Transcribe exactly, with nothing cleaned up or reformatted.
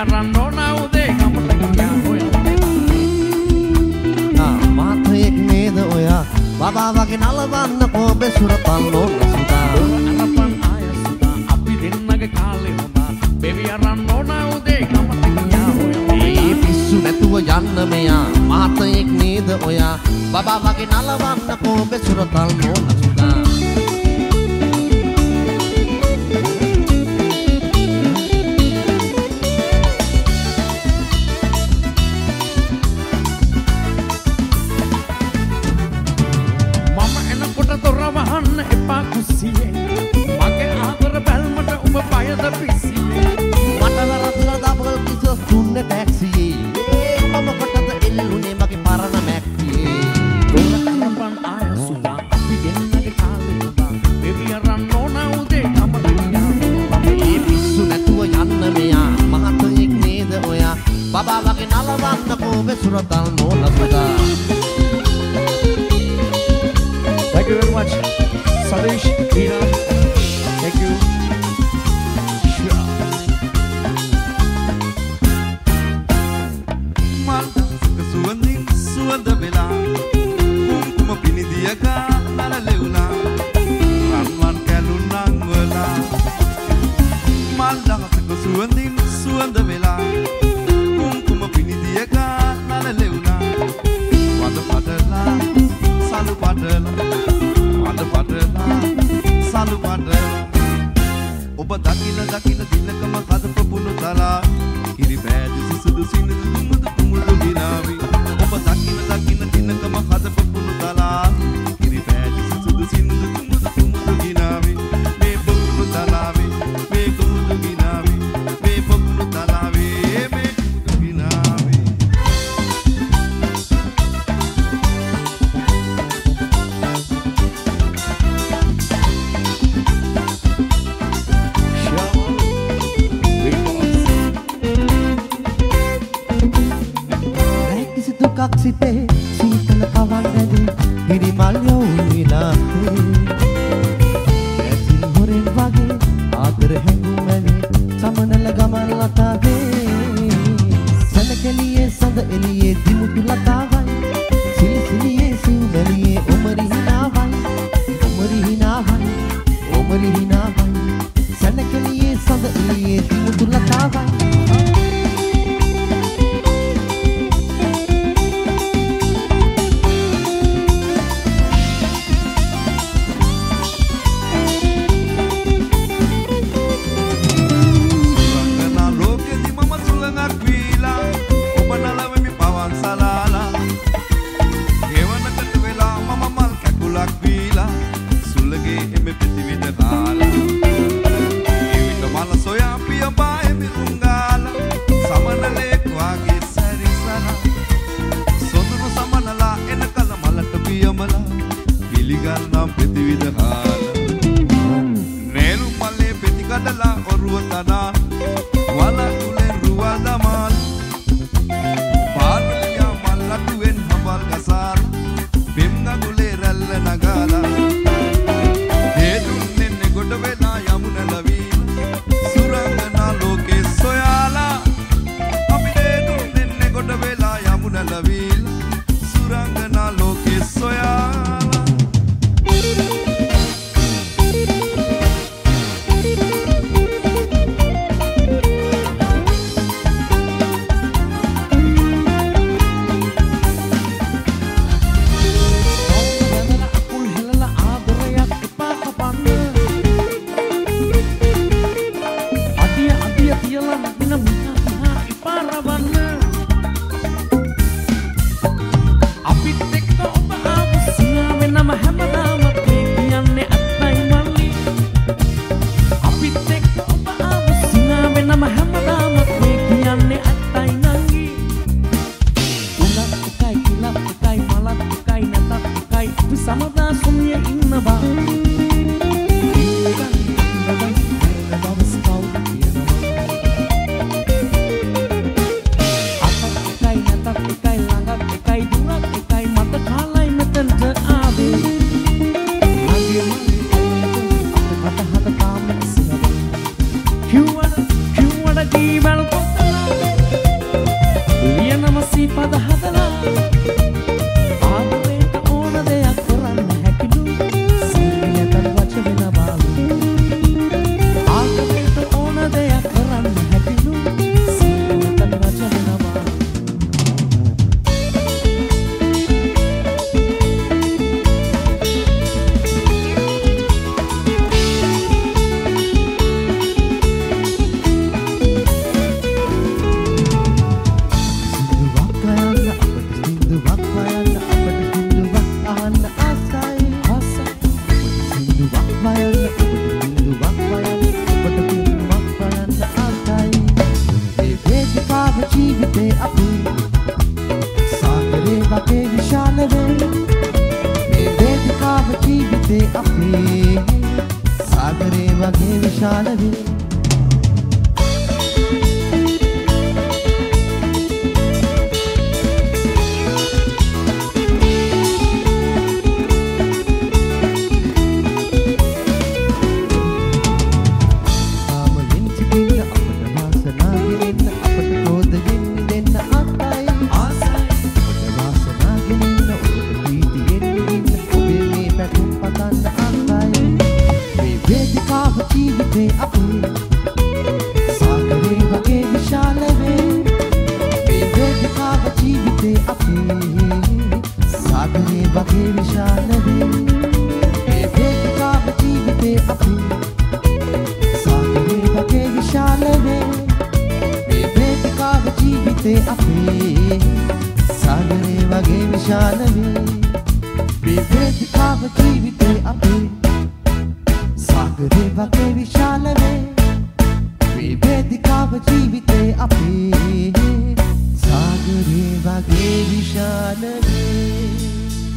අරන් ඕන උදේ ගමට ගියා හොයන්නේ ආ මාතෙක් නේද ඔයා බබා වගේ නලවන්නකෝ බෙසුරතල් ඕන සුදා අරපන් ආය සුදා අපි දෙන්නගේ කාලේ හොඳා බෙවි අරන් ඕන උදේ ගමට ගියා හොයන්නේ ඒ පිස්සු නැතුව යන්න මෙයා මාතෙක් නේද ඔයා බබා වගේ නලවන්නකෝ බෙසුරතල් ඕන සුදා මගේ ආදර බැල්මට උඹ පයද පිස්සියේ මට වරදලා දබල් කිසස් දුන්න ටැක්සියේ මම කොටද එල්ලුනේ මගේ පරණ මැක්සියේ දොරකරපන් ආය සුදා අපි දෙන්නගේ කාලේ උදා බෙවි අරන් ඕන උදේ ගමට ගියා ඒ පිස්සු නැතුව යන්න මෙයා මහතෙක් නේද ඔයා බබා වගේ නලවන්නකෝ බෙසුරතල් නෝන Suda Thank you very much Sadish, Tina, thank you. Sure. Malta, suandin, suanda bela. Kuma pinidiaga, nala leula. Ranwan kalunang wala. Malta, suandin, suanda bela. Kuma pinidiaga, nala leula. Wada padala, salu padala. Wada padala. Salu padala Oba dakina dakina dinakama kada papunu tala Kiri badi susudu sinu dumudu kumudu ginavi Oba dakina dakina dinakama kada papunu tala Kiri badi susudu sinu dumudu kumudu ginavi Me papunu talavi Me kumudu ginavi Me papunu talavi Me kumudu ginavi දුකක් සිතේ සීතල කවන් ඇදී හිරිමල් යෝනිලාතේ ඇසින් හොරෙන් වගේ ආදර හැඟුම් ඇනේ සමනල ගමන් ලතාවේ සැලකෙලියේ සඳ එළියේ දිමුතු ලතාවයි සිලිසිලියේ සිව්වැලියේ ඔමරි හිනාවයි ඔමරි හිනාවයි ඔමරි හිනාවයි සැලකෙලියේ සඳ එළියේ දිමුතු ලතාවයි හදලා ආදරේට ඕන දෙයක් කරන්න හැකිලු සීලයකට වච වෙන බාලු ආදරේට ඕන දෙයක් කරන්න හැකිලු සීලයකට වච වෙන බාලු सागरे वगे विशाल वे सागरे वगे विशाल वे विवेदिका जीविते